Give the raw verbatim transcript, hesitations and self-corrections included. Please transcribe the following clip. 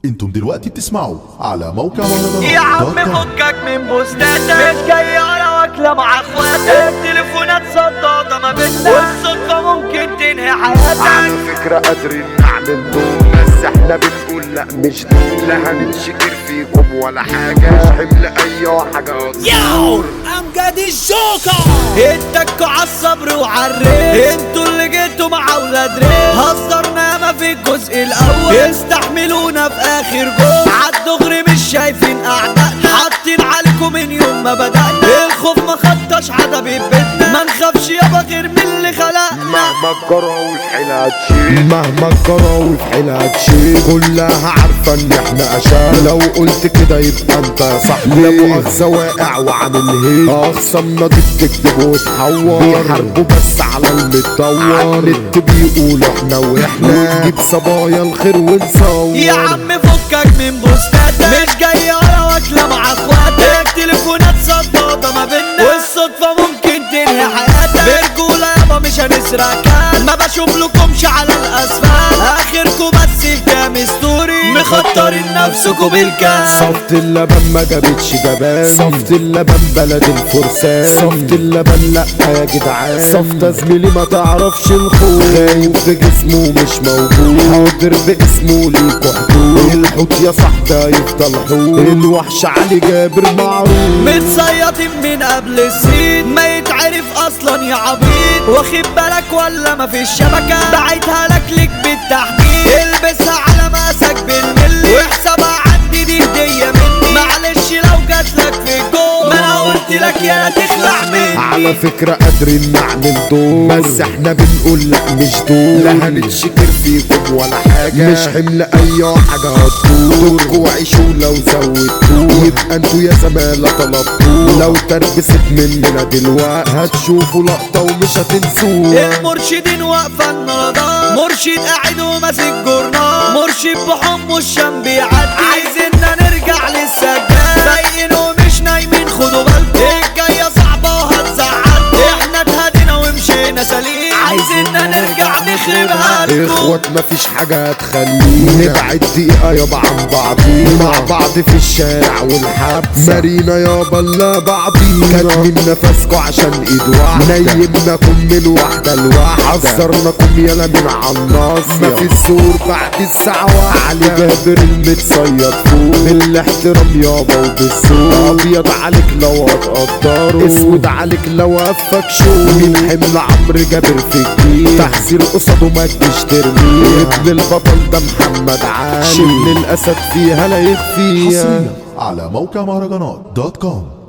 انتم دلوقتي بتسمعوا على موقع مهرجانات يا عم فكك من بوستاتك، مش جاي على واكله مع اخواتك، التليفونات صداده ما بيننا والصدفه ممكن تنهي حياتك. على فكرة قادرين نعمل دول، بس احنا بنقول لا مش دول، لا هننشكر فيكم ولا حاجة، مش حمل اي حاجة. ياو امجد الجوكر اتكوا عالصبر وعالريس، انتوا اللي جيتوا مع اولاد ريس، هزرنا ما في الجزء الاول، استحملونا في اخر جول، عالدغري مش شايفين اعدائنا، حاطين عليكم من يوم ما بدأنا، الخوف ما خطاش عدب بيتنا، ما نخافش يابا غير من اللي خلقنا. مهما الجراوي في حيلها تشيل، مهما الجراوي في حيلها تشيل، كلها عارفة ان احنا اشال، لو قلت كده يبقى انت يا صاحبي، لا مؤاخذة واقع وعامل هيك، اخصمنا دي بتكتب وتحور، بيحاربوا بس على المتدور، عالنت بيقولوا احنا واحنا نجيب صبايا الخير ونصور. يا عم فكك من بوستاتك، مش جاي على واكله مع اخواتك، التليفونات صداده ما بيننا والصدفه ممكن تنهي حياتك، برجوله يابا مش هنسرق كان، ما بشوف لكمش على الاسفل، اخركم بس في كام ستوري مخطرين نفسكم بالكاس. صفت اللبن ما جابتش جبان، صفت اللبن بلد الفرسان، صفت اللبن لا يا جدعان، صفت زميلي ما تعرفش الخوف، خايف في جسمه مش موجود، حاضر باسمه ليكوا حدود، الحوت يا صاحبي يفضل حوت، الوحش علي جابر معروف، متصيطين من قبل السين، ما يتعرف اصلا يا عبيط، واخد بالك ولا ما فيش شبكه، بعتها لك ليك بالتحديد، البسها على مقاسك بالملي، واحسبها عندي دي هديه مني، معلش لو جاتلك في الجول، ما انا قلت لك يا تخلع مني. على فكرة قادرين نعمل دول، بس احنا بنقول لا مش دول، لا هنتشكر فيكم ولا حاجة، مش حمل اي حاجة هتدور، دوركوا عيشوا لو زودتوا، يبقى انتوا يا زمالة طلبتوا، لو تربست مننا دلوقتي هتشوفوا لقطة ومش هتنسوها. المرشدين واقفة النهضة، مرشد قاعد وماسك جورنال، مرشد بحمه الشام بيعدي، عايزيننا نرجع للسجاد، سايقين ومش نايمين خدوا بالكم، الجاية صعبة وهتزعلكم، احنا اتهدينا ومشينا سليم، عايزيننا نرجع نخربها لكم. اخوات مفيش حاجة هتخلينا نبعد دقيقة يابا عن بعضينا، مع بعض في الشارع والحبس، مارينا يابا لا بعضينا، كاتمين نفسكوا عشان ايد واحدة، نيمناكم من واحدة لواحدة، حذرناكم يالا من عالناس، مفيش سور بعد الساعة واحدة، علي جابر المتصيد فوق، بالاحترام يابا وبالذوق، ابيض عليك لو هتقدره، اسود عليك لو وقفك شو، مين حمل عمرو جابر في الجيل، تحذير قصاده ما تجيش ترميه، ابن البطل ده محمد علي، شبل الاسد فيها لا يخفيها. حصريا على موقع مهرجانات دوت كوم.